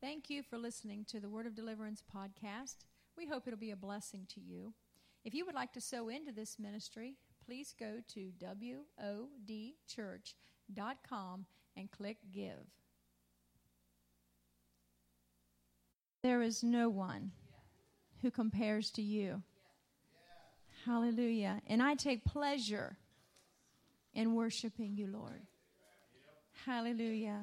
Thank you for listening to the Word of Deliverance podcast. We hope it'll be a blessing to you. If you would like to sow into this ministry, please go to wodchurch.com and click Give. There is no one who compares to you. Hallelujah. And I take pleasure in worshiping you, Lord. Hallelujah.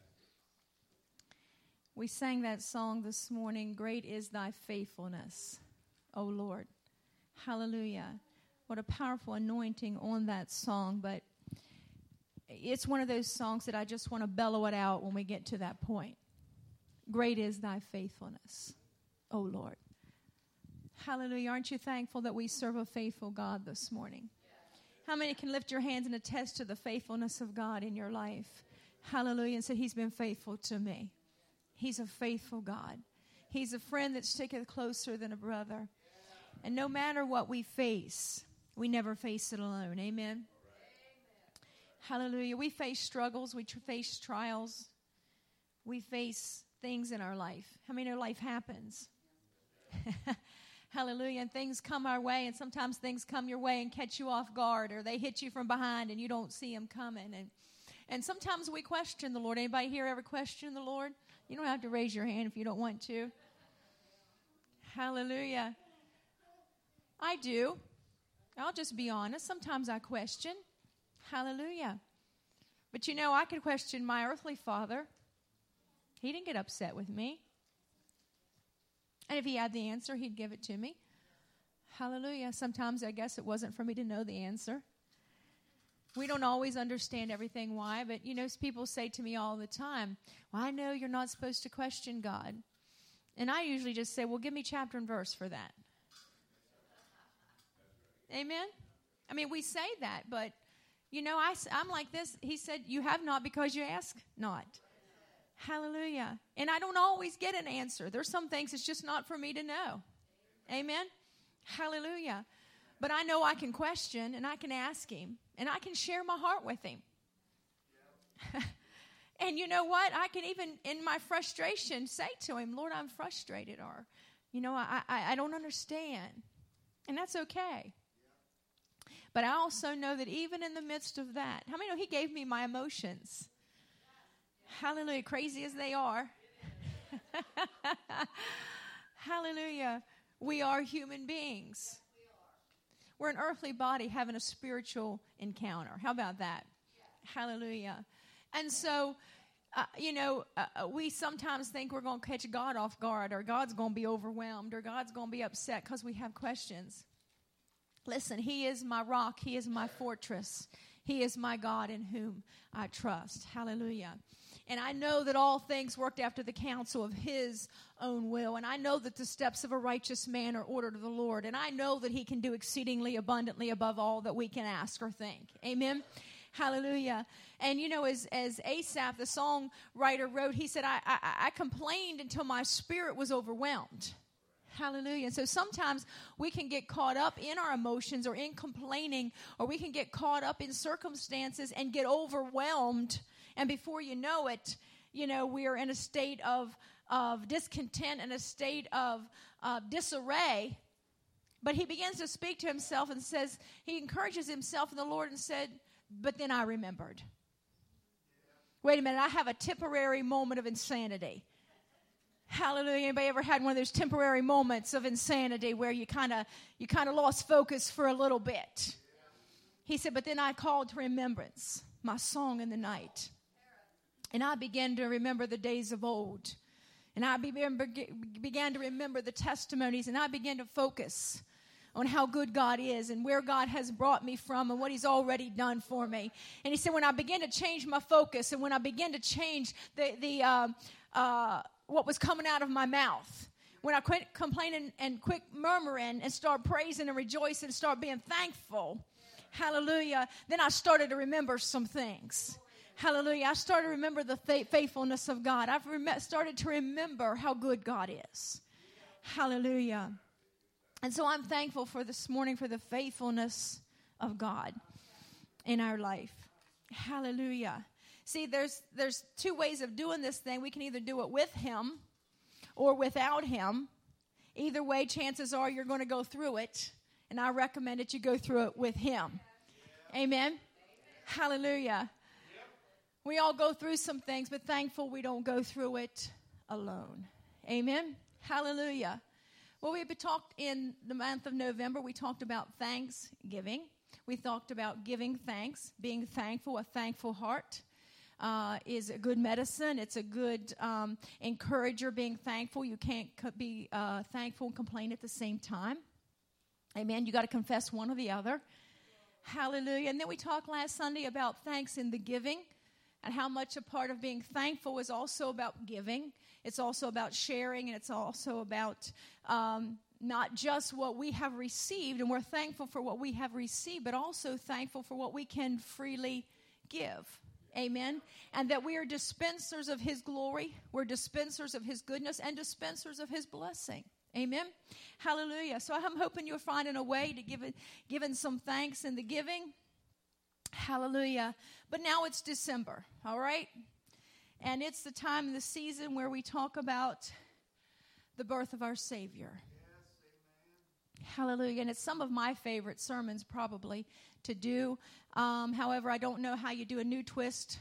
We sang that song this morning, Great is Thy Faithfulness, O Lord. Hallelujah. What a powerful anointing on that song, but it's one of those songs that I just want to bellow it out when we get to that point. Great is Thy faithfulness, O Lord. Hallelujah. Aren't you thankful that we serve a faithful God this morning? How many can lift your hands and attest to the faithfulness of God in your life? Hallelujah. And say, He's been faithful to me. He's a faithful God. He's a friend that sticketh closer than a brother. And no matter what we face, we never face it alone. Amen? Hallelujah. We face struggles. We face trials. We face things in our life. How many know life happens? Hallelujah. And things come our way, and sometimes things come your way and catch you off guard, or they hit you from behind and you don't see them coming. And sometimes we question the Lord. Anybody here ever question the Lord? You don't have to raise your hand if you don't want to. Hallelujah. I do. I'll just be honest. Sometimes I question. Hallelujah. But you know, I could question my earthly father. He didn't get upset with me. And if he had the answer, he'd give it to me. Hallelujah. Sometimes I guess it wasn't for me to know the answer. We don't always understand everything why, but you know, people say to me all the time, well, I know you're not supposed to question God. And I usually just say, well, give me chapter and verse for that. Amen? I mean, we say that, but, you know, I'm like this. He said, you have not because you ask not. Hallelujah. And I don't always get an answer. There's some things it's just not for me to know. Amen? Hallelujah. But I know I can question, and I can ask Him, and I can share my heart with Him. And you know what? I can even, in my frustration, say to Him, Lord, I'm frustrated, or, you know, I don't understand. And that's okay. But I also know that even in the midst of that, how many know He gave me my emotions? Hallelujah. Crazy as they are. Hallelujah. We are human beings. We're an earthly body having a spiritual encounter. How about that? Hallelujah. And so, we sometimes think we're going to catch God off guard, or God's going to be overwhelmed, or God's going to be upset because we have questions. Listen, He is my rock. He is my fortress. He is my God in whom I trust. Hallelujah. And I know that all things worked after the counsel of His own will. And I know that the steps of a righteous man are ordered of the Lord. And I know that He can do exceedingly abundantly above all that we can ask or think. Amen? Hallelujah. And you know, as Asaph, the songwriter, wrote, he said, I complained until my spirit was overwhelmed. Hallelujah. And so sometimes we can get caught up in our emotions or in complaining, or we can get caught up in circumstances and get overwhelmed. And before you know it, you know, we are in a state of discontent and a state of disarray. But he begins to speak to himself and says, he encourages himself in the Lord and said, but then I remembered. Wait a minute, I have a temporary moment of insanity. Hallelujah. Anybody ever had one of those temporary moments of insanity where you kind of lost focus for a little bit? He said, but then I called to remembrance my song in the night. And I began to remember the days of old. And I began to remember the testimonies. And I began to focus on how good God is and where God has brought me from and what He's already done for me. And he said, when I began to change my focus and when I began to change what was coming out of my mouth, when I quit complaining and quit murmuring and start praising and rejoicing and start being thankful, hallelujah, then I started to remember some things. Hallelujah. I started to remember the faithfulness of God. I've started to remember how good God is. Hallelujah. And so I'm thankful for this morning for the faithfulness of God in our life. Hallelujah. See, there's two ways of doing this thing. We can either do it with Him or without him. Either way, chances are you're going to go through it. And I recommend that you go through it with him. Amen. Hallelujah. We all go through some things, but thankful we don't go through it alone. Amen. Hallelujah. Well, we talked in the month of November, we talked about thanksgiving. We talked about giving thanks, being thankful. A thankful heart is a good medicine. It's a good encourager, being thankful. You can't be thankful and complain at the same time. Amen. You got to confess one or the other. Hallelujah. And then we talked last Sunday about thanks in the giving and how much a part of being thankful is also about giving. It's also about sharing, and it's also about not just what we have received, and we're thankful for what we have received, but also thankful for what we can freely give. Amen. And that we are dispensers of his glory. We're dispensers of his goodness and dispensers of his blessing. Amen. Hallelujah. So I'm hoping you're finding a way to giving some thanks in the giving. Hallelujah. But now it's December, all right? And it's the time of the season where we talk about the birth of our Savior. Yes, hallelujah. And it's some of my favorite sermons probably to do. However, I don't know how you do a new twist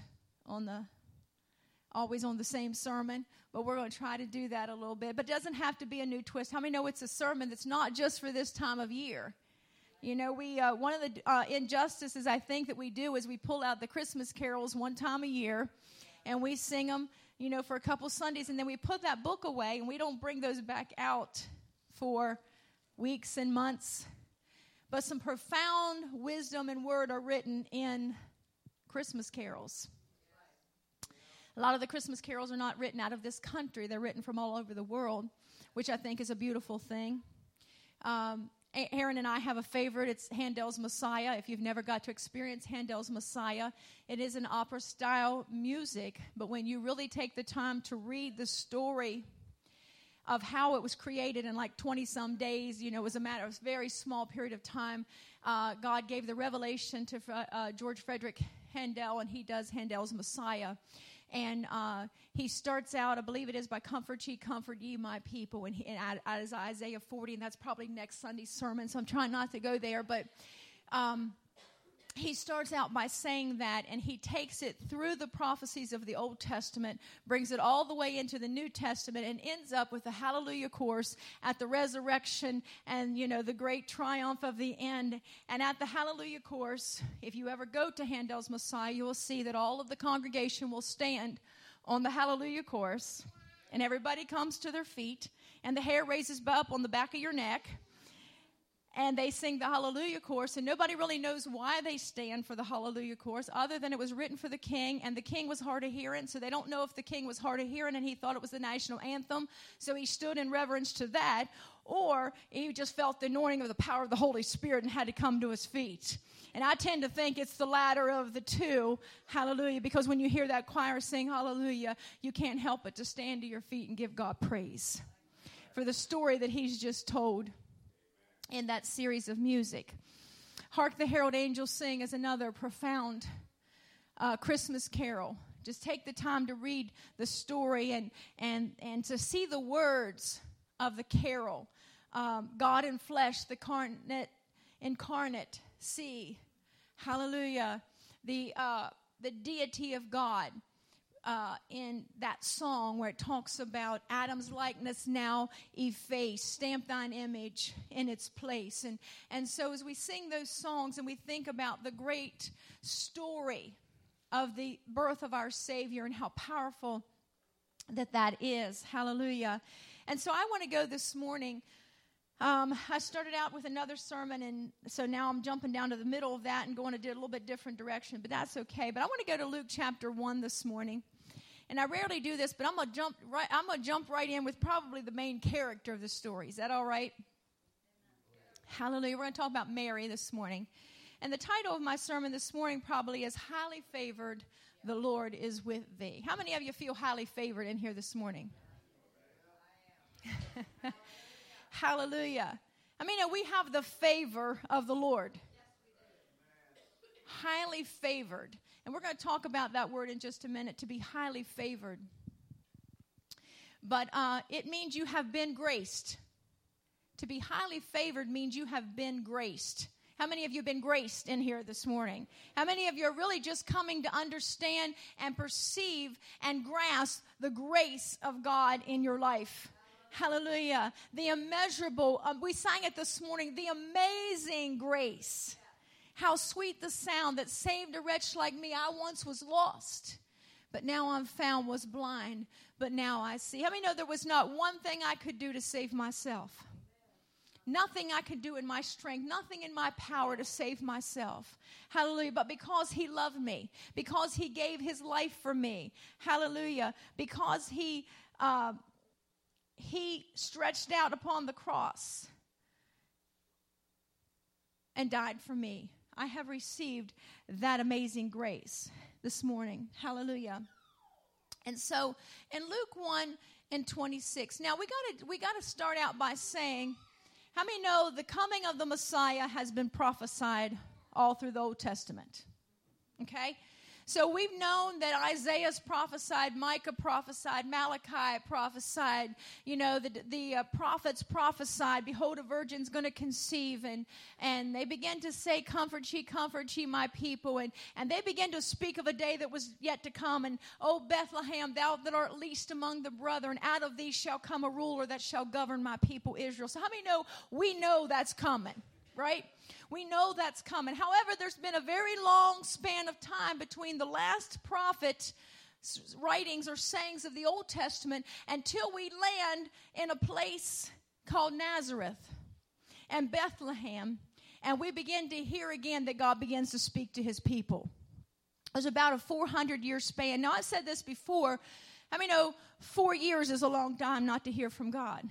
always on the same sermon, but we're going to try to do that a little bit. But it doesn't have to be a new twist. How many know it's a sermon that's not just for this time of year? You know, one of the injustices I think that we do is we pull out the Christmas carols one time a year, and we sing them, you know, for a couple Sundays, and then we put that book away, and we don't bring those back out for weeks and months. But some profound wisdom and word are written in Christmas carols. A lot of the Christmas carols are not written out of this country. They're written from all over the world, which I think is a beautiful thing. Aaron and I have a favorite. It's Handel's Messiah. If you've never got to experience Handel's Messiah, it is an opera-style music. But when you really take the time to read the story of how it was created in like 20-some days, you know, it was a matter of a very small period of time. God gave the revelation to George Frederick Handel, and he does Handel's Messiah. And he starts out, I believe it is, by comfort ye, my people. And out of Isaiah 40, and that's probably next Sunday's sermon, so I'm trying not to go there. But he starts out by saying that, and he takes it through the prophecies of the Old Testament, brings it all the way into the New Testament, and ends up with the Hallelujah Chorus at the resurrection and, you know, the great triumph of the end. And at the Hallelujah Chorus, if you ever go to Handel's Messiah, you will see that all of the congregation will stand on the Hallelujah Chorus, and everybody comes to their feet, and the hair raises up on the back of your neck. And they sing the Hallelujah Chorus, and nobody really knows why they stand for the Hallelujah Chorus, other than it was written for the king, and the king was hard of hearing, so they don't know if the king was hard of hearing and he thought it was the national anthem, so he stood in reverence to that, or he just felt the anointing of the power of the Holy Spirit and had to come to his feet. And I tend to think it's the latter of the two, hallelujah, because when you hear that choir sing hallelujah, you can't help but to stand to your feet and give God praise for the story that he's just told in that series of music. Hark the Herald Angels Sing is another profound Christmas carol. Just take the time to read the story and to see the words of the carol. God in flesh, the incarnate, see, hallelujah, the deity of God. In that song where it talks about Adam's likeness now effaced, stamp thine image in its place. And so as we sing those songs and we think about the great story of the birth of our Savior and how powerful that is, hallelujah. And so I want to go this morning. I started out with another sermon, and so now I'm jumping down to the middle of that and going to a little bit different direction, but that's okay. But I want to go to Luke chapter 1 this morning. And I rarely do this, but I'm going to jump right in with probably the main character of the story. Is that all right? Hallelujah. We're going to talk about Mary this morning. And the title of my sermon this morning probably is Highly Favored, the Lord is with thee. How many of you feel highly favored in here this morning? Hallelujah. I mean, we have the favor of the Lord. Highly favored. And we're going to talk about that word in just a minute, to be highly favored. but it means you have been graced. To be highly favored means you have been graced. How many of you have been graced in here this morning? How many of you are really just coming to understand and perceive and grasp the grace of God in your life? Hallelujah. The immeasurable, we sang it this morning, the amazing grace. How sweet the sound that saved a wretch like me. I once was lost, but now I'm found, was blind, but now I see. How many know there was not one thing I could do to save myself? Nothing I could do in my strength, nothing in my power to save myself. Hallelujah. But because he loved me, because he gave his life for me, hallelujah, because he stretched out upon the cross and died for me, I have received that amazing grace this morning. Hallelujah. And so in Luke 1:26, now we got to start out by saying, how many know the coming of the Messiah has been prophesied all through the Old Testament? Okay? So we've known that Isaiah's prophesied, Micah prophesied, Malachi prophesied, the prophets prophesied, behold, a virgin's going to conceive, and they began to say, comfort ye, my people, and they began to speak of a day that was yet to come, and, O Bethlehem, thou that art least among the brethren, out of thee shall come a ruler that shall govern my people Israel. So how many know, we know that's coming, right? We know that's coming. However, there's been a very long span of time between the last prophet writings or sayings of the Old Testament until we land in a place called Nazareth and Bethlehem, and we begin to hear again that God begins to speak to his people. There's about a 400-year span. Now, I said this before. How many know 4 years is a long time not to hear from God?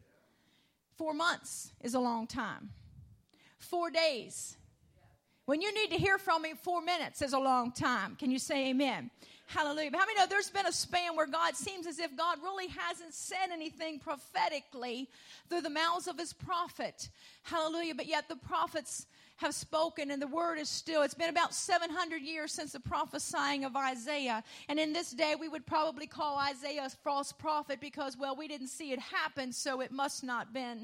4 months is a long time. 4 days. When you need to hear from him, 4 minutes is a long time. Can you say amen? Hallelujah. But how many know there's been a span where God seems as if God really hasn't said anything prophetically through the mouths of his prophet. Hallelujah. But yet the prophets have spoken and the word is still. It's been about 700 years since the prophesying of Isaiah. And in this day, we would probably call Isaiah a false prophet because, well, we didn't see it happen, so it must not been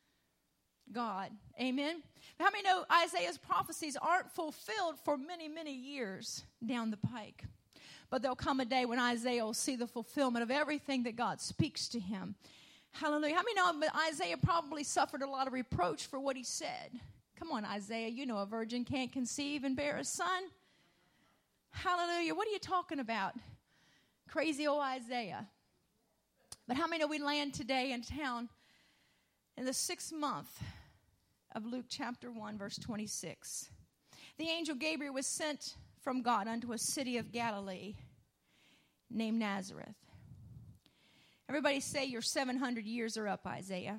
God. Amen. How many know Isaiah's prophecies aren't fulfilled for many, many years down the pike? But there'll come a day when Isaiah will see the fulfillment of everything that God speaks to him. Hallelujah. How many know Isaiah probably suffered a lot of reproach for what he said? Come on, Isaiah. You know a virgin can't conceive and bear a son. Hallelujah. What are you talking about? Crazy old Isaiah. But how many know we land today in town in the 6th month of Luke chapter 1, verse 26. The angel Gabriel was sent from God unto a city of Galilee named Nazareth. Everybody say your 700 years are up, Isaiah.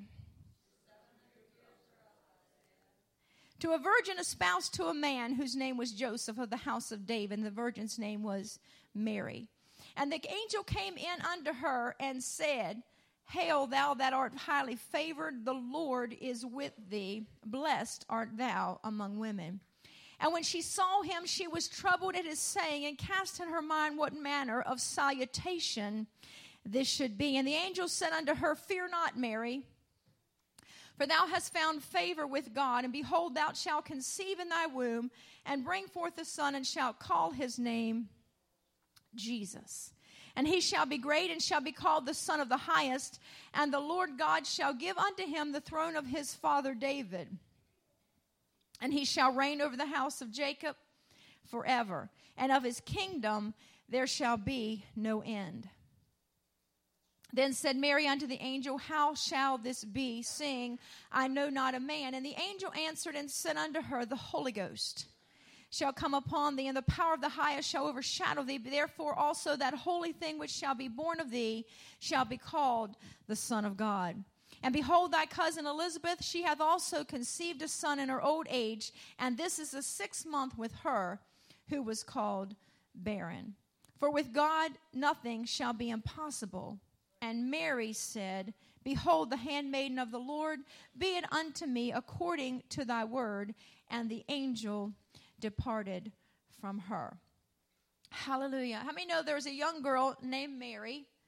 To a virgin espoused to a man whose name was Joseph of the house of David, and the virgin's name was Mary. And the angel came in unto her and said, Hail, thou that art highly favored, the Lord is with thee. Blessed art thou among women. And when she saw him, she was troubled at his saying, and cast in her mind what manner of salutation this should be. And the angel said unto her, Fear not, Mary, for thou hast found favor with God. And behold, thou shalt conceive in thy womb, and bring forth a son, and shalt call his name Jesus. And he shall be great, and shall be called the Son of the Highest. And the Lord God shall give unto him the throne of his father David. And he shall reign over the house of Jacob forever. And of his kingdom there shall be no end. Then said Mary unto the angel, How shall this be, seeing I know not a man? And the angel answered and said unto her, The Holy Ghost shall come upon thee, and the power of the highest shall overshadow thee. Therefore also that holy thing which shall be born of thee shall be called the Son of God. And behold, thy cousin Elizabeth, she hath also conceived a son in her old age, and this is the 6th month with her, who was called barren. For with God nothing shall be impossible. And Mary said, Behold, the handmaiden of the Lord, be it unto me according to thy word. And the angel departed from her. Hallelujah. How many know there was a young girl named Mary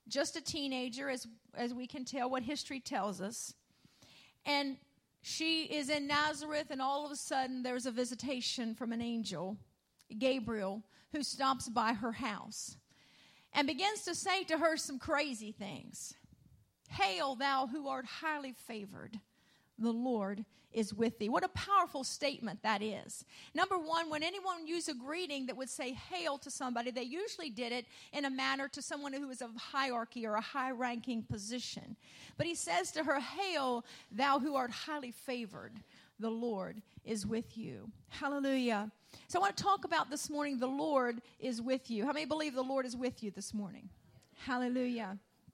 just a teenager, as we can tell what history tells us. And she is in Nazareth, and all of a sudden there's a visitation from an angel, Gabriel, who stops by her house and begins to say to her some crazy things. Hail, thou who art highly favored, the Lord is with thee. What a powerful statement that is. Number one, when anyone used a greeting that would say hail to somebody, they usually did it in a manner to someone who was of hierarchy or a high-ranking position. But he says to her, hail, thou who art highly favored, the Lord is with you. Hallelujah. So I want to talk about this morning, the Lord is with you. How many believe the Lord is with you this morning? Hallelujah.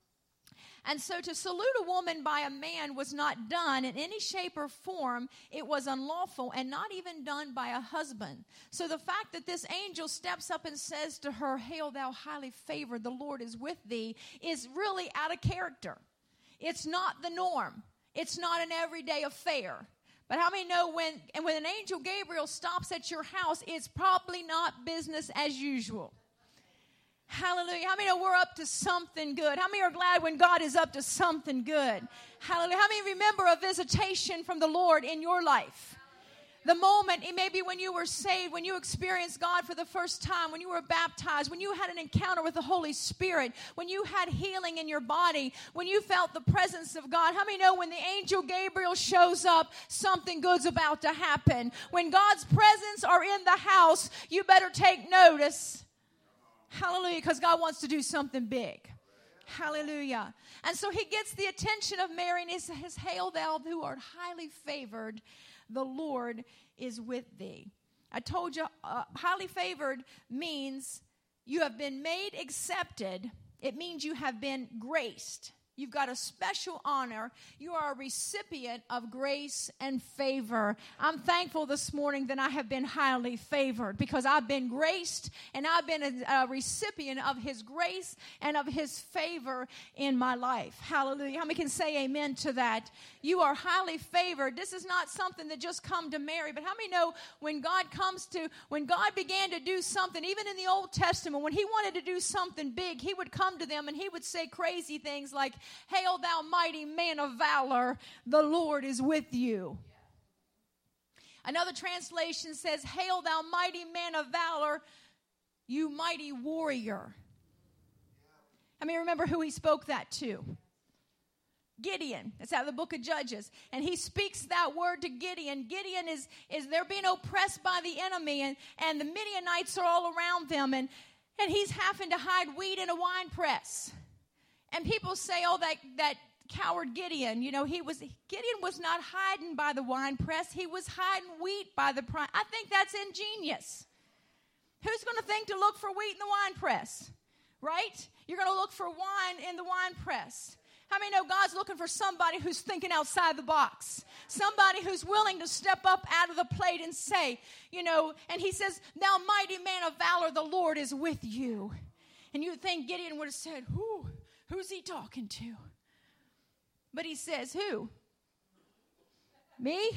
And so to salute a woman by a man was not done in any shape or form. It was unlawful and not even done by a husband. So the fact that this angel steps up and says to her, hail thou highly favored, the Lord is with thee, is really out of character. It's not the norm. It's not an everyday affair. But how many know when an angel Gabriel stops at your house, it's probably not business as usual? Hallelujah. How many know we're up to something good? How many are glad when God is up to something good? Hallelujah. How many remember a visitation from the Lord in your life? The moment, it may be when you were saved, when you experienced God for the first time, when you were baptized, when you had an encounter with the Holy Spirit, when you had healing in your body, when you felt the presence of God. How many know when the angel Gabriel shows up, something good's about to happen? When God's presence are in the house, you better take notice. Hallelujah, because God wants to do something big. Hallelujah. And so he gets the attention of Mary and he says, hail thou who art highly favored, the Lord is with thee. I told you, highly favored means you have been made accepted. It means you have been graced. You've got a special honor. You are a recipient of grace and favor. I'm thankful this morning that I have been highly favored because I've been graced and I've been a recipient of his grace and of his favor in my life. Hallelujah. How many can say amen to that? You are highly favored. This is not something that just come to Mary, but how many know when God began to do something, even in the Old Testament, when he wanted to do something big, he would come to them and he would say crazy things like, hail thou mighty man of valor, the Lord is with you. Another translation says, hail thou mighty man of valor, you mighty warrior. I mean, remember who he spoke that to? Gideon. It's out of the book of Judges. And he speaks that word to Gideon. Gideon is they're being oppressed by the enemy, and the Midianites are all around them, and he's having to hide wheat in a wine press. And people say, oh, that coward Gideon, Gideon was not hiding by the wine press. He was hiding wheat by the press. I think that's ingenious. Who's going to think to look for wheat in the wine press? Right? You're going to look for wine in the wine press. How many know God's looking for somebody who's thinking outside the box? Somebody who's willing to step up out of the plate and say, and he says, thou mighty man of valor, the Lord is with you. And you'd think Gideon would have said, who's he talking to? But he says, who? Me?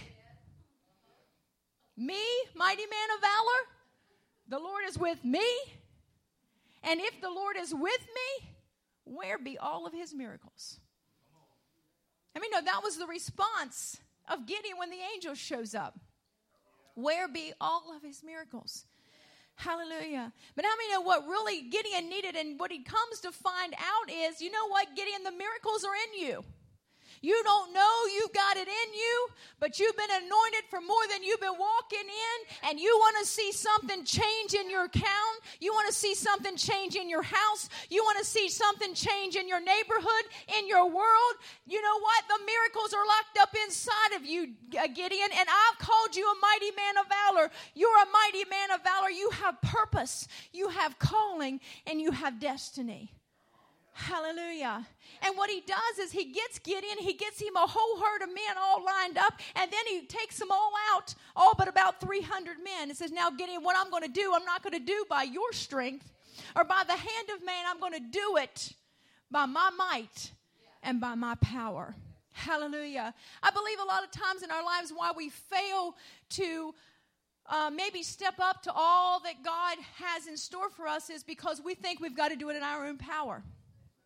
Me, mighty man of valor? The Lord is with me? And if the Lord is with me, where be all of his miracles? I mean, no, that was the response of Gideon when the angel shows up. Where be all of his miracles? Hallelujah. But how many know what really Gideon needed, and what he comes to find out is, you know what, Gideon, the miracles are in you. You don't know you've got it in you, but you've been anointed for more than you've been walking in, and you want to see something change in your town. You want to see something change in your house. You want to see something change in your neighborhood, in your world. You know what? The miracles are locked up inside of you, Gideon, and I've called you a mighty man of valor. You're a mighty man of valor. You have purpose, you have calling, and you have destiny. Hallelujah. And what he does is he gets Gideon, he gets him a whole herd of men all lined up, and then he takes them all out, all but about 300 men. And says, now Gideon, what I'm going to do, I'm not going to do by your strength or by the hand of man. I'm going to do it by my might and by my power. Hallelujah. I believe a lot of times in our lives why we fail to maybe step up to all that God has in store for us is because we think we've got to do it in our own power.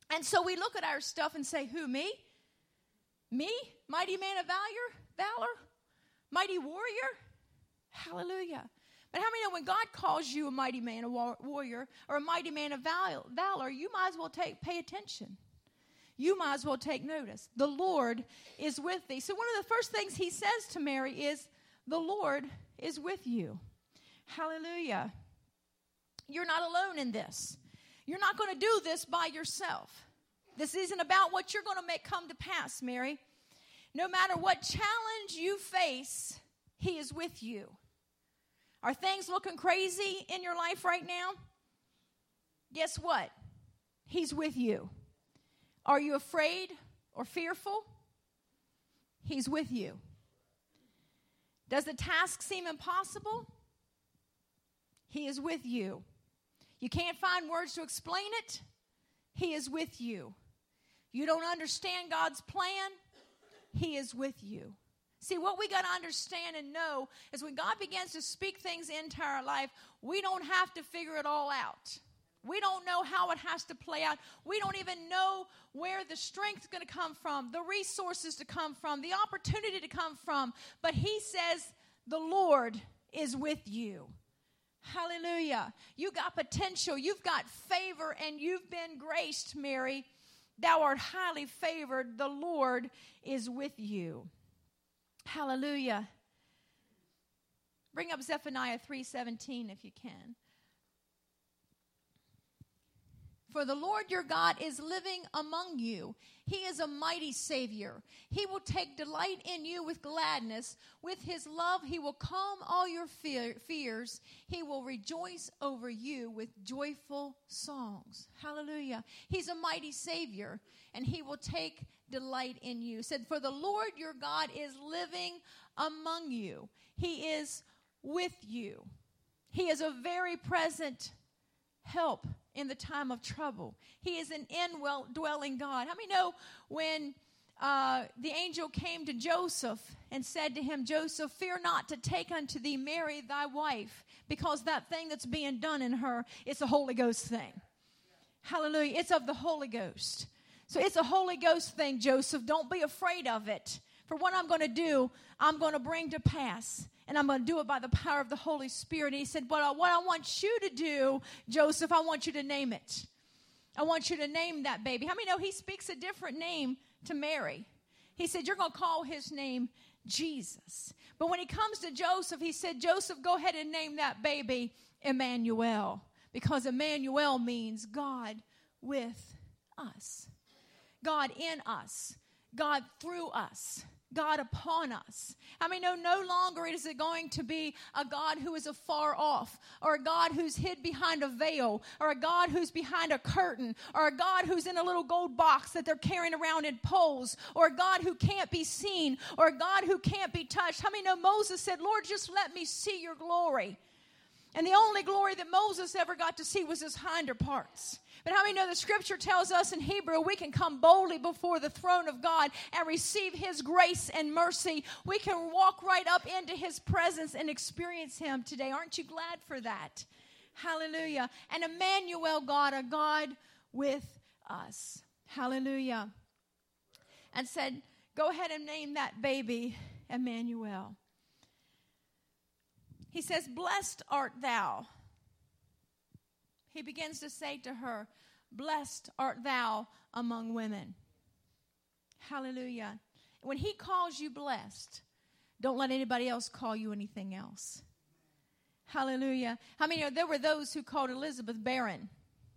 And so we look at our stuff and say, who, me? Me? Mighty man of valor? Mighty warrior? Hallelujah. But how many know when God calls you a mighty man, a warrior, or a mighty man of valor, you might as well pay attention. You might as well take notice. The Lord is with thee. So one of the first things he says to Mary is, the Lord is with you. Hallelujah. You're not alone in this. You're not going to do this by yourself. This isn't about what you're going to make come to pass, Mary. No matter what challenge you face, he is with you. Are things looking crazy in your life right now? Guess what? He's with you. Are you afraid or fearful? He's with you. Does the task seem impossible? He is with you. You can't find words to explain it? He is with you. You don't understand God's plan? He is with you. See, what we got to understand and know is when God begins to speak things into our life, we don't have to figure it all out. We don't know how it has to play out. We don't even know where the strength is going to come from, the resources to come from, the opportunity to come from. But he says, the Lord is with you. Hallelujah. You got potential. You've got favor, and you've been graced, Mary. Thou art highly favored. The Lord is with you. Hallelujah. Bring up Zephaniah 3:17 if you can. For the Lord your God is living among you. He is a mighty Savior. He will take delight in you with gladness. With his love, he will calm all your fears. He will rejoice over you with joyful songs. Hallelujah. He's a mighty Savior, and he will take delight in you. It said, for the Lord your God is living among you. He is with you. He is a very present help in the time of trouble. He is an indwelling God. How many know when the angel came to Joseph and said to him, Joseph, fear not to take unto thee Mary thy wife, because that thing that's being done in her, it's a Holy Ghost thing. Hallelujah. It's of the Holy Ghost. So it's a Holy Ghost thing, Joseph. Don't be afraid of it. For what I'm going to do, I'm going to bring to pass. And I'm going to do it by the power of the Holy Spirit. And he said, but what I want you to do, Joseph, I want you to name it. I want you to name that baby. How many know he speaks a different name to Mary? He said, you're going to call his name Jesus. But when he comes to Joseph, he said, Joseph, go ahead and name that baby Emmanuel. Because Emmanuel means God with us. God in us. God through us. God upon us. I mean, no longer is it going to be a God who is afar off, or a God who's hid behind a veil, or a God who's behind a curtain, or a God who's in a little gold box that they're carrying around in poles, or a God who can't be seen, or a God who can't be touched. How many know Moses said, Lord, just let me see your glory? And the only glory that Moses ever got to see was his hinder parts. But how many know the scripture tells us in Hebrew we can come boldly before the throne of God and receive his grace and mercy. We can walk right up into his presence and experience him today. Aren't you glad for that? Hallelujah. And Emmanuel, God, a God with us. Hallelujah. And said, go ahead and name that baby Emmanuel. He says, blessed art thou. He begins to say to her, blessed art thou among women. Hallelujah. When he calls you blessed, don't let anybody else call you anything else. Hallelujah. How many there were those who called Elizabeth barren,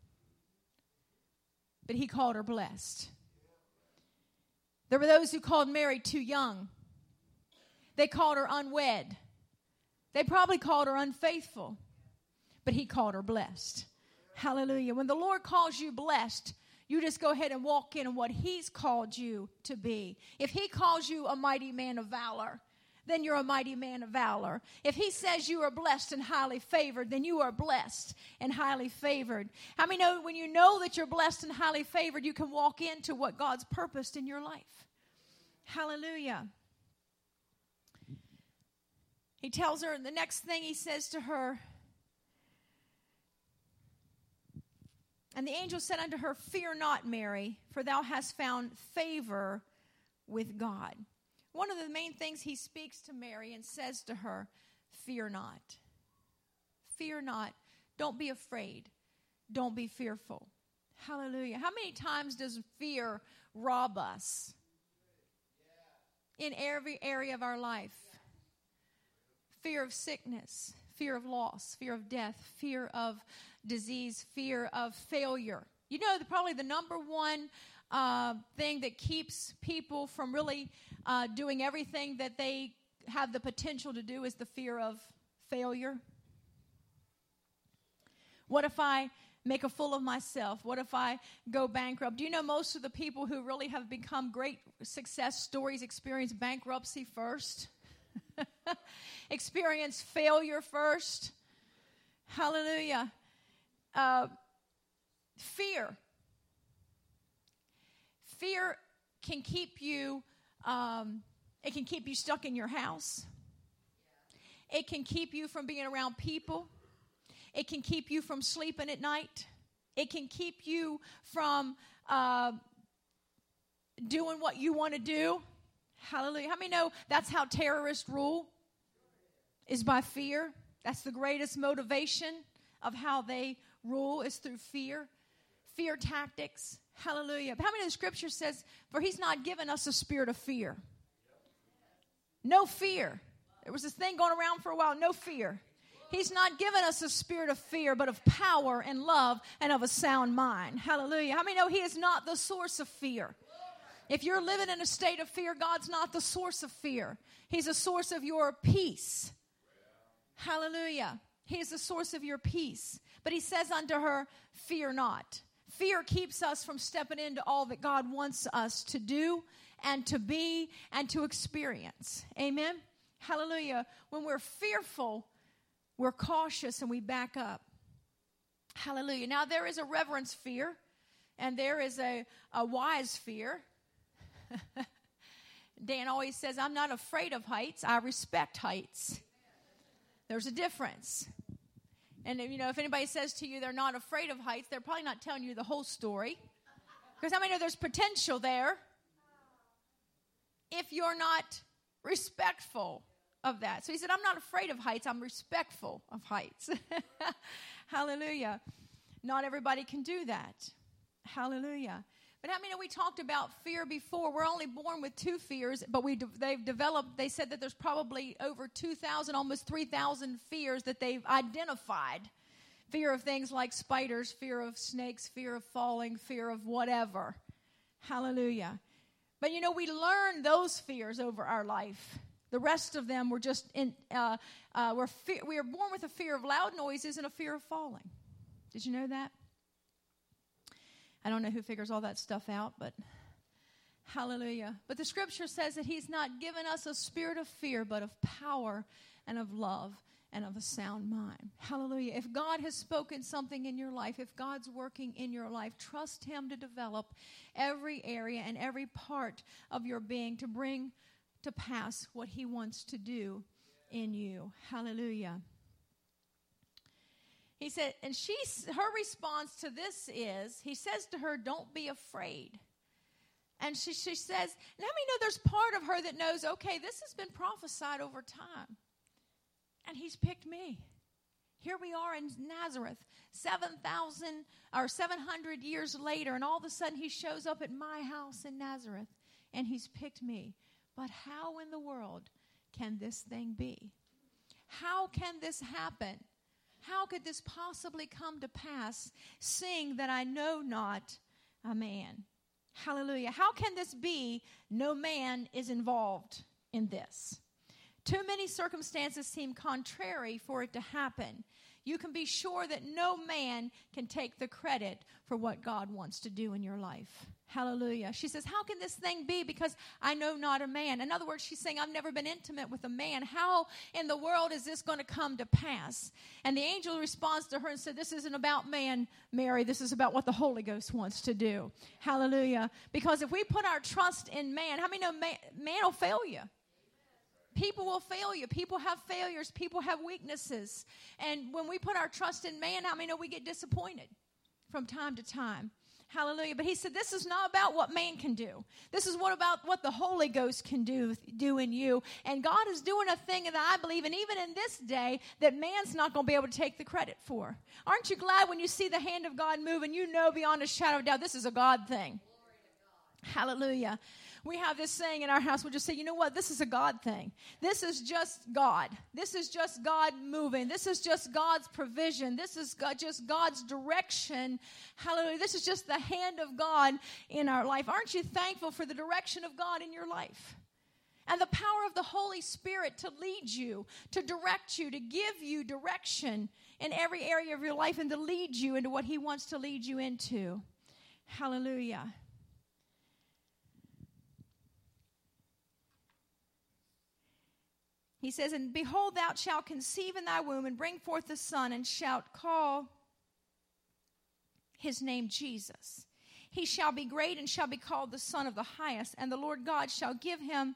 but he called her blessed. There were those who called Mary too young. They called her unwed. They probably called her unfaithful, but he called her blessed. Hallelujah. When the Lord calls you blessed, you just go ahead and walk in what he's called you to be. If he calls you a mighty man of valor, then you're a mighty man of valor. If he says you are blessed and highly favored, then you are blessed and highly favored. How many know when you know that you're blessed and highly favored, you can walk into what God's purposed in your life? Hallelujah. He tells her, the next thing he says to her, And the angel said unto her, Fear not, Mary, for thou hast found favor with God. One of the main things he speaks to Mary and says to her, fear not. Fear not. Don't be afraid. Don't be fearful. Hallelujah. How many times does fear rob us? In every area of our life. Fear of sickness, fear of loss, fear of death, fear of disease, fear of failure. You know, probably the number one thing that keeps people from really doing everything that they have the potential to do is the fear of failure. What if I make a fool of myself? What if I go bankrupt? Do you know most of the people who really have become great success stories experience bankruptcy first? Experience failure first? Hallelujah. Fear. Fear can keep you, it can keep you stuck in your house. It can keep you from being around people. It can keep you from sleeping at night. It can keep you from doing what you want to do. Hallelujah. How many know that's how terrorists rule? Is by fear. That's the greatest motivation of how they rule is through fear. Fear tactics. Hallelujah. How many of the scripture says, for he's not given us a spirit of fear. No fear. There was this thing going around for a while, no fear. He's not given us a spirit of fear, but of power and love and of a sound mind. Hallelujah. How many know he is not the source of fear? If you're living in a state of fear, God's not the source of fear. He's a source of your peace. Hallelujah. He is the source of your peace. But he says unto her, fear not. Fear keeps us from stepping into all that God wants us to do and to be and to experience. Amen. Hallelujah. When we're fearful, we're cautious and we back up. Hallelujah. Now, there is a reverence fear, and there is a wise fear. Dan always says, I'm not afraid of heights. I respect heights. There's a difference. And, you know, if anybody says to you they're not afraid of heights, they're probably not telling you the whole story. Because how many know there's potential there if you're not respectful of that? So he said, I'm not afraid of heights. I'm respectful of heights. Hallelujah. Not everybody can do that. Hallelujah. But how many know we talked about fear before? We're only born with two fears, but they've developed, they said that there's probably over 2,000, almost 3,000 fears that they've identified. Fear of things like spiders, fear of snakes, fear of falling, fear of whatever. Hallelujah. But you know, we learn those fears over our life. The rest of them were just, we are born with a fear of loud noises and a fear of falling. Did you know that? I don't know who figures all that stuff out, but hallelujah. But the scripture says that he's not given us a spirit of fear, but of power and of love and of a sound mind. Hallelujah. If God has spoken something in your life, if God's working in your life, trust him to develop every area and every part of your being to bring to pass what he wants to do in you. Hallelujah. He said, and her response to this is, he says to her, don't be afraid. And she says, let me know there's part of her that knows, okay, this has been prophesied over time. And he's picked me. Here we are in Nazareth, 700 years later, and all of a sudden he shows up at my house in Nazareth, and he's picked me. But how in the world can this thing be? How can this happen? How could this possibly come to pass, seeing that I know not a man? Hallelujah. How can this be? No man is involved in this. Too many circumstances seem contrary for it to happen. You can be sure that no man can take the credit for what God wants to do in your life. Hallelujah. She says, how can this thing be? Because I know not a man. In other words, she's saying, I've never been intimate with a man. How in the world is this going to come to pass? And the angel responds to her and said, this isn't about man, Mary. This is about what the Holy Ghost wants to do. Hallelujah. Because if we put our trust in man, how many know man will fail you? People will fail you. People have failures. People have weaknesses. And when we put our trust in man, how many know we get disappointed? from time to time. Hallelujah. But he said, this is not about what man can do. This is about what the Holy Ghost can do in you. And God is doing a thing that I believe, and even in this day, that man's not going to be able to take the credit for. Aren't you glad when you see the hand of God move and you know beyond a shadow of doubt, this is a God thing? Hallelujah. We have this saying in our house, we'll just say, you know what, this is a God thing. This is just God. This is just God moving. This is just God's provision. This is just God's direction. Hallelujah. This is just the hand of God in our life. Aren't you thankful for the direction of God in your life? And the power of the Holy Spirit to lead you, to direct you, to give you direction in every area of your life and to lead you into what He wants to lead you into. Hallelujah. He says, and behold, thou shalt conceive in thy womb and bring forth a son, and shalt call his name Jesus. He shall be great and shall be called the Son of the Highest, and the Lord God shall give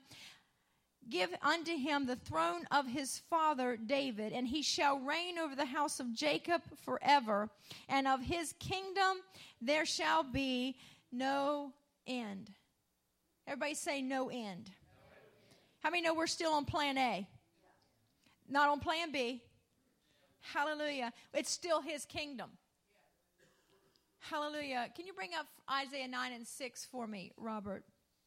unto him the throne of his father David, and he shall reign over the house of Jacob forever, and of his kingdom there shall be no end. Everybody say no end. How many know we're still on plan A? Not on plan B. Hallelujah. It's still His kingdom. Hallelujah. Can you bring up Isaiah 9 and 6 for me, Robert?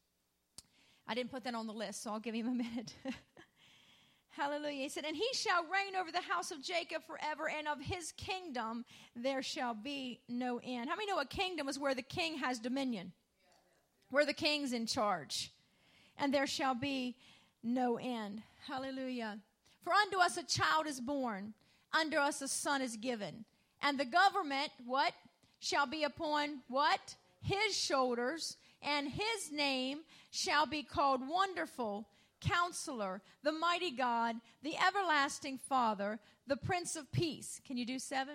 I didn't put that on the list, so I'll give him a minute. Hallelujah. He said, and he shall reign over the house of Jacob forever, and of his kingdom there shall be no end. How many know a kingdom is where the king has dominion? Where the king's in charge. And there shall be no end. Hallelujah. For unto us a child is born, unto us a son is given. And the government, what? Shall be upon, what? His shoulders, and his name shall be called Wonderful, Counselor, the Mighty God, the Everlasting Father, the Prince of Peace. Can you do 7?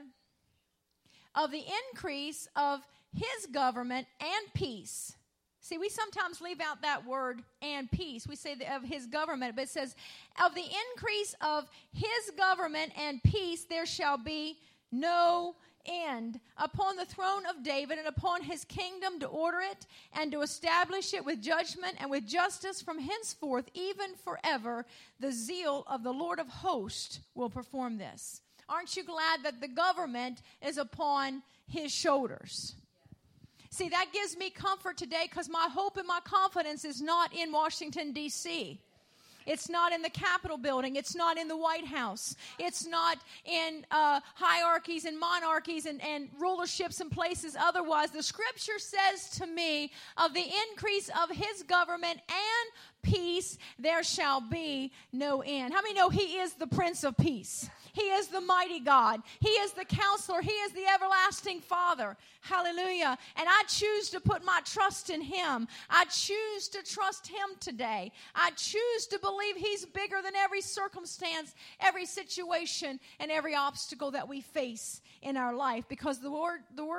Of the increase of his government and peace. See, we sometimes leave out that word and peace. We say of his government, but it says, of the increase of his government and peace there shall be no end upon the throne of David and upon his kingdom, to order it and to establish it with judgment and with justice from henceforth, even forever. The zeal of the Lord of hosts will perform this. Aren't you glad that the government is upon his shoulders? See, that gives me comfort today, because my hope and my confidence is not in Washington, D.C. It's not in the Capitol building. It's not in the White House. It's not in hierarchies and monarchies and rulerships and places otherwise. The Scripture says to me, of the increase of his government and peace, there shall be no end. How many know he is the Prince of Peace? He is the mighty God. He is the counselor. He is the everlasting Father. Hallelujah. And I choose to put my trust in him. I choose to trust him today. I choose to believe he's bigger than every circumstance, every situation, and every obstacle that we face in our life, because the word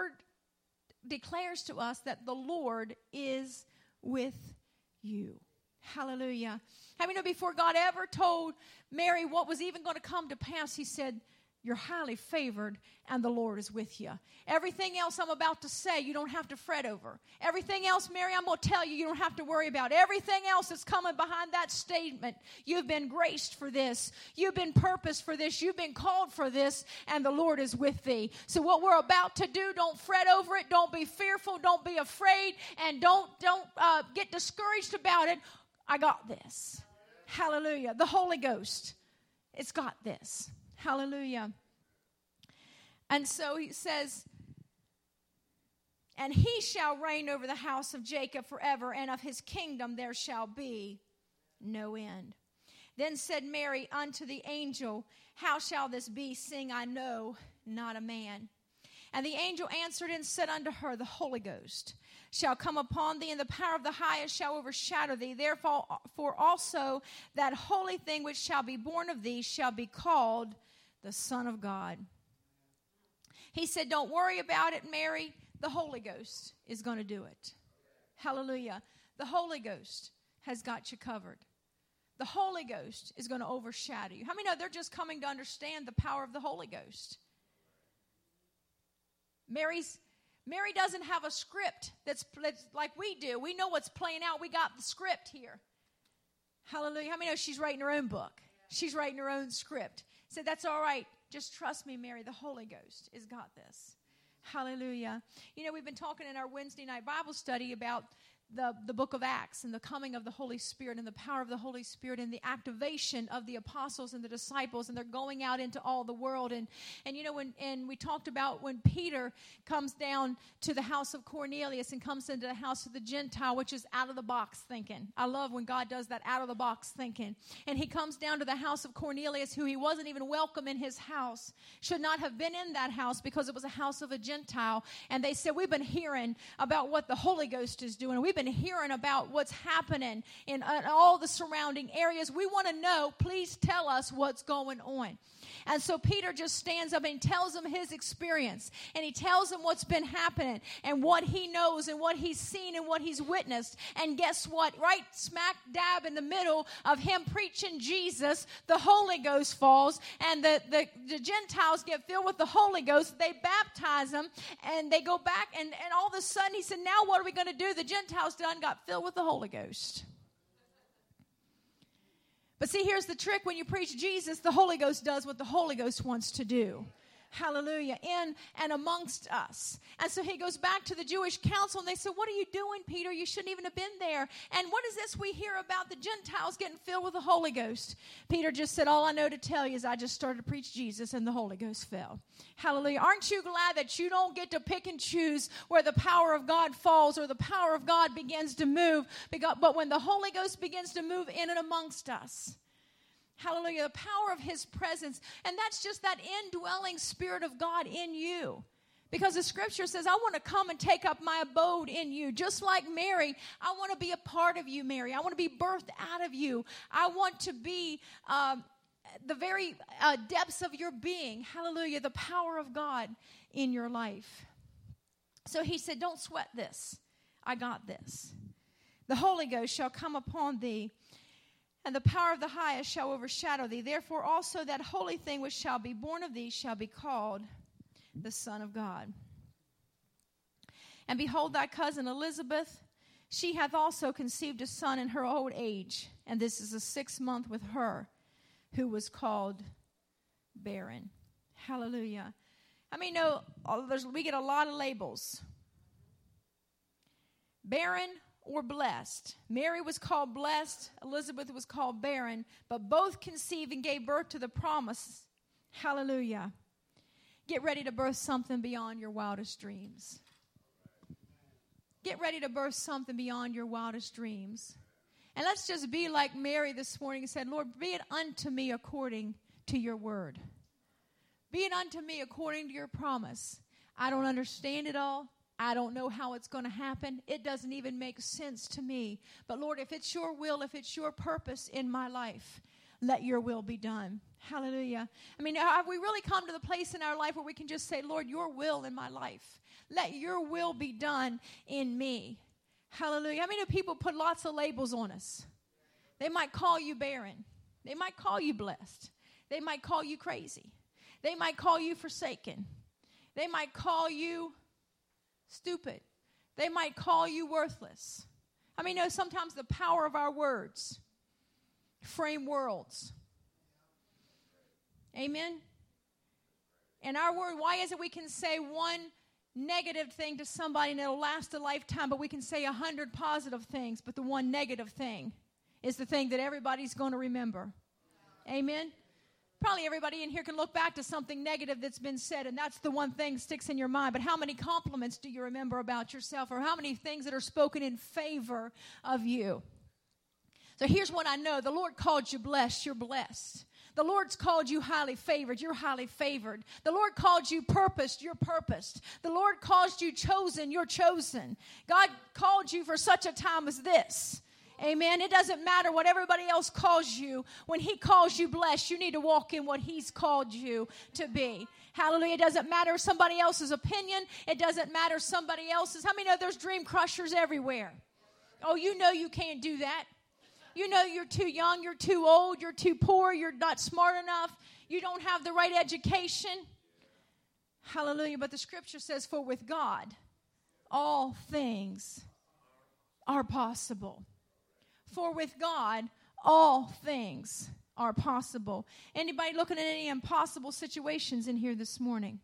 declares to us that the Lord is with you. Hallelujah. How many know before God ever told Mary what was even going to come to pass, he said, you're highly favored and the Lord is with you. Everything else I'm about to say, you don't have to fret over. Everything else, Mary, I'm going to tell you, you don't have to worry about. Everything else that's coming behind that statement, you've been graced for this. You've been purposed for this. You've been called for this, and the Lord is with thee. So what we're about to do, don't fret over it. Don't be fearful. Don't be afraid. And don't get discouraged about it. I got this. Hallelujah. The Holy Ghost, it's got this. Hallelujah. And so he says, and he shall reign over the house of Jacob forever, and of his kingdom there shall be no end. Then said Mary unto the angel, how shall this be, seeing I know not a man? And the angel answered and said unto her, the Holy Ghost shall come upon thee, and the power of the highest shall overshadow thee. Therefore also that holy thing which shall be born of thee shall be called the Son of God. He said, don't worry about it, Mary. The Holy Ghost is going to do it. Hallelujah. The Holy Ghost has got you covered. The Holy Ghost is going to overshadow you. How many know they're just coming to understand the power of the Holy Ghost? Mary's Mary doesn't have a script that's like we do. We know what's playing out. We got the script here. Hallelujah. How many know she's writing her own book? She's writing her own script. He said, that's all right. Just trust me, Mary. The Holy Ghost has got this. Hallelujah. You know, we've been talking in our Wednesday night Bible study about the book of Acts and the coming of the Holy Spirit and the power of the Holy Spirit and the activation of the apostles and the disciples, and they're going out into all the world. And you know, and we talked about when Peter comes down to the house of Cornelius and comes into the house of the Gentile, which is out of the box thinking. I love when God does that out of the box thinking. And he comes down to the house of Cornelius, who he wasn't even welcome in his house, should not have been in that house because it was a house of a Gentile. And they said, we've been hearing about what the Holy Ghost is doing. We've been hearing about what's happening in all the surrounding areas. We want to know, please tell us what's going on. And so Peter just stands up and tells them his experience. And he tells them what's been happening and what he knows and what he's seen and what he's witnessed. And guess what? Right smack dab in the middle of him preaching Jesus, the Holy Ghost falls. And the Gentiles get filled with the Holy Ghost. They baptize them. And they go back. And all of a sudden he said, now what are we going to do? The Gentiles done got filled with the Holy Ghost. But see, here's the trick. When you preach Jesus, the Holy Ghost does what the Holy Ghost wants to do. Hallelujah. In and amongst us. And so he goes back to the Jewish council and they said, what are you doing, Peter? You shouldn't even have been there. And what is this we hear about the Gentiles getting filled with the Holy Ghost? Peter just said, all I know to tell you is I just started to preach Jesus and the Holy Ghost fell. Hallelujah. Aren't you glad that you don't get to pick and choose where the power of God falls or the power of God begins to move? But when the Holy Ghost begins to move in and amongst us, hallelujah, the power of his presence. And that's just that indwelling Spirit of God in you. Because the scripture says, I want to come and take up my abode in you. Just like Mary, I want to be a part of you, Mary. I want to be birthed out of you. I want to be the very depths of your being. Hallelujah, the power of God in your life. So he said, don't sweat this. I got this. The Holy Ghost shall come upon thee, and the power of the highest shall overshadow thee. Therefore also that holy thing which shall be born of thee shall be called the Son of God. And behold, thy cousin Elizabeth, she hath also conceived a son in her old age. And this is the 6th month with her, who was called barren. Hallelujah. I mean, no, we get a lot of labels. Barren or blessed. Mary was called blessed. Elizabeth was called barren. But both conceived and gave birth to the promise. Hallelujah. Get ready to birth something beyond your wildest dreams. Get ready to birth something beyond your wildest dreams. And let's just be like Mary this morning and said, Lord, be it unto me according to your word. Be it unto me according to your promise. I don't understand it all. I don't know how it's going to happen. It doesn't even make sense to me. But Lord, if it's your will, if it's your purpose in my life, let your will be done. Hallelujah. I mean, have we really come to the place in our life where we can just say, Lord, your will in my life. Let your will be done in me. Hallelujah. I mean, people put lots of labels on us. They might call you barren. They might call you blessed. They might call you crazy. They might call you forsaken. They might call you stupid. They might call you worthless. I mean, no, sometimes the power of our words frame worlds. Amen? And our word, why is it we can say one negative thing to somebody and it'll last a lifetime, but we can say 100 positive things, but the one negative thing is the thing that everybody's going to remember. Amen? Probably everybody in here can look back to something negative that's been said, and that's the one thing that sticks in your mind. But how many compliments do you remember about yourself, or how many things that are spoken in favor of you? So here's what I know. The Lord called you blessed. You're blessed. The Lord's called you highly favored. You're highly favored. The Lord called you purposed. You're purposed. The Lord called you chosen. You're chosen. God called you for such a time as this. Amen. It doesn't matter what everybody else calls you. When he calls you blessed, you need to walk in what he's called you to be. Hallelujah. It doesn't matter somebody else's opinion. It doesn't matter somebody else's. How many know there's dream crushers everywhere? Oh, you know you can't do that. You know you're too young, you're too old, you're too poor, you're not smart enough, you don't have the right education. Hallelujah. But the scripture says, for with God, all things are possible. For with God, all things are possible. Anybody looking at any impossible situations in here this morning?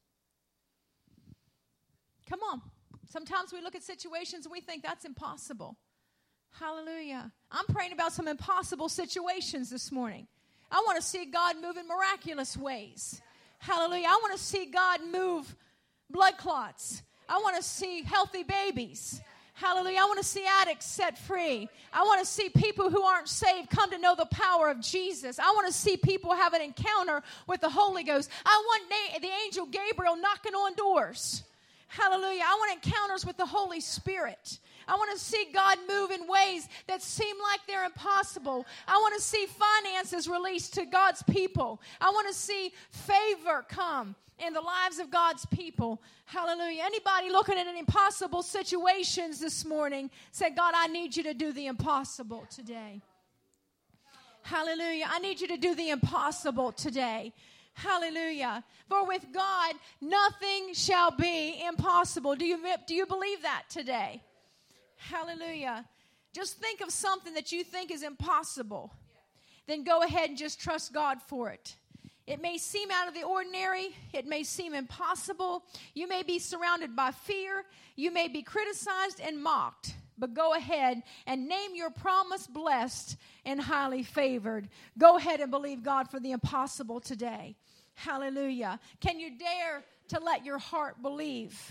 Come on. Sometimes we look at situations and we think that's impossible. Hallelujah. I'm praying about some impossible situations this morning. I want to see God move in miraculous ways. Hallelujah. I want to see God move blood clots. I want to see healthy babies. Hallelujah. I want to see addicts set free. I want to see people who aren't saved come to know the power of Jesus. I want to see people have an encounter with the Holy Ghost. I want the angel Gabriel knocking on doors. Hallelujah. I want encounters with the Holy Spirit. I want to see God move in ways that seem like they're impossible. I want to see finances released to God's people. I want to see favor come in the lives of God's people. Hallelujah. Anybody looking at impossible situations this morning, say, God, I need you to do the impossible today. Hallelujah. I need you to do the impossible today. Hallelujah. For with God, nothing shall be impossible. Do you believe that today? Hallelujah. Just think of something that you think is impossible. Then go ahead and just trust God for it. It may seem out of the ordinary. It may seem impossible. You may be surrounded by fear. You may be criticized and mocked. But go ahead and name your promise blessed and highly favored. Go ahead and believe God for the impossible today. Hallelujah. Can you dare to let your heart believe?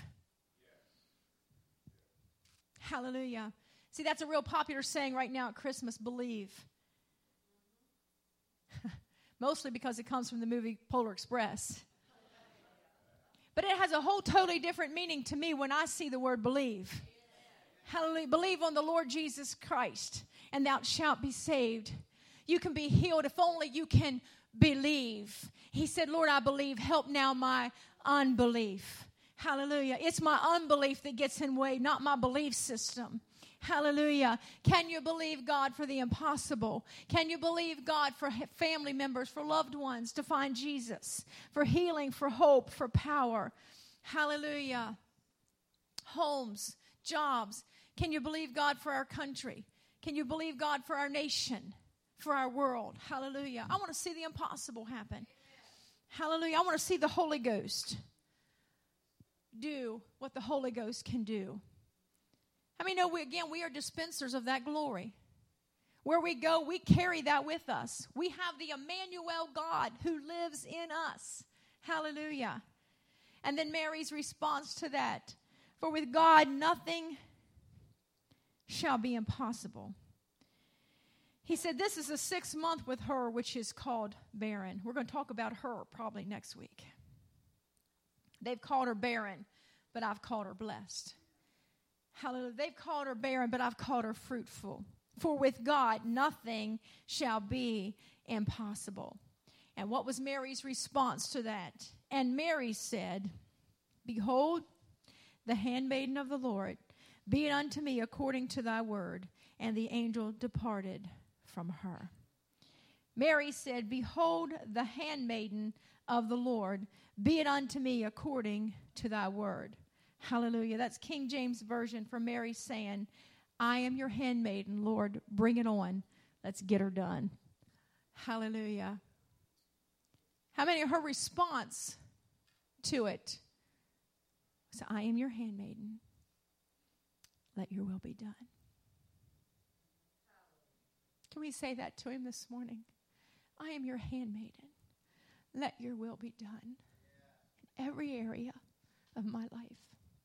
Hallelujah. See, that's a real popular saying right now at Christmas, believe. Mostly because it comes from the movie Polar Express. But it has a whole totally different meaning to me when I see the word believe. Hallelujah. Believe on the Lord Jesus Christ, and thou shalt be saved. You can be healed if only you can believe. He said, Lord, I believe. Help now my unbelief. Hallelujah. It's my unbelief that gets in the way, not my belief system. Hallelujah. Can you believe God for the impossible? Can you believe God for family members, for loved ones to find Jesus, for healing, for hope, for power? Hallelujah. Homes, jobs. Can you believe God for our country? Can you believe God for our nation, for our world? Hallelujah. I want to see the impossible happen. Hallelujah. I want to see the Holy Ghost do what the Holy Ghost can do. I mean, no, we are dispensers of that glory. Where we go, we carry that with us. We have the Emmanuel God who lives in us. Hallelujah. And then Mary's response to that, for with God nothing shall be impossible. He said, this is the 6th month with her, which is called barren. We're going to talk about her probably next week. They've called her barren, but I've called her blessed. Hallelujah. They've called her barren, but I've called her fruitful. For with God, nothing shall be impossible. And what was Mary's response to that? And Mary said, behold, the handmaiden of the Lord, be it unto me according to thy word. And the angel departed from her. Mary said, behold, the handmaiden of the Lord, be it unto me according to thy word. Hallelujah. That's King James Version for Mary saying, I am your handmaiden, Lord, bring it on. Let's get her done. Hallelujah. How many of her response to it? So I am your handmaiden. Let your will be done. Can we say that to him this morning? I am your handmaiden. Let your will be done in every area of my life.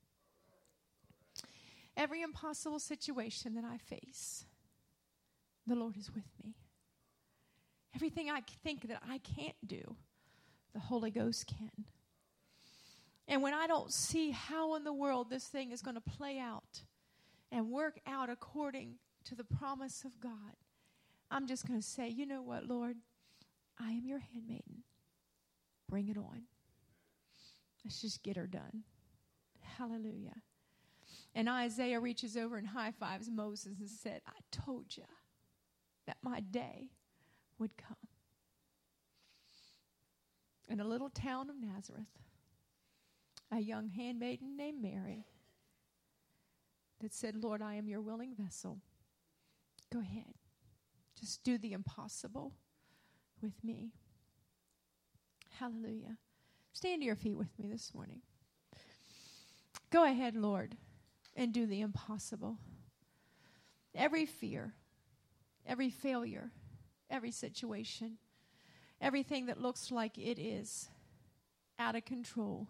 Every impossible situation that I face, the Lord is with me. Everything I think that I can't do, the Holy Ghost can. And when I don't see how in the world this thing is going to play out and work out according to the promise of God, I'm just going to say, you know what, Lord? I am your handmaiden. Bring it on. Let's just get her done. Hallelujah. And Isaiah reaches over and high-fives Moses and said, I told you that my day would come. In a little town of Nazareth, a young handmaiden named Mary that said, Lord, I am your willing vessel. Go ahead. Just do the impossible with me. Hallelujah. Stand to your feet with me this morning. Go ahead, Lord, and do the impossible. Every fear, every failure, every situation, everything that looks like it is out of control,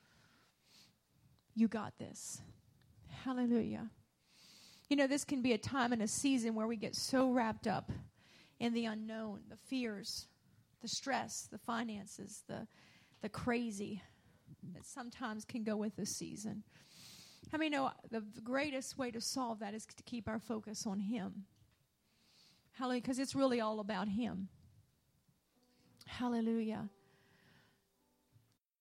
you got this. Hallelujah. You know, this can be a time and a season where we get so wrapped up in the unknown, the fears, the stress, the finances, the crazy that sometimes can go with this season. How many know the greatest way to solve that is to keep our focus on Him? Hallelujah, because it's really all about Him. Hallelujah.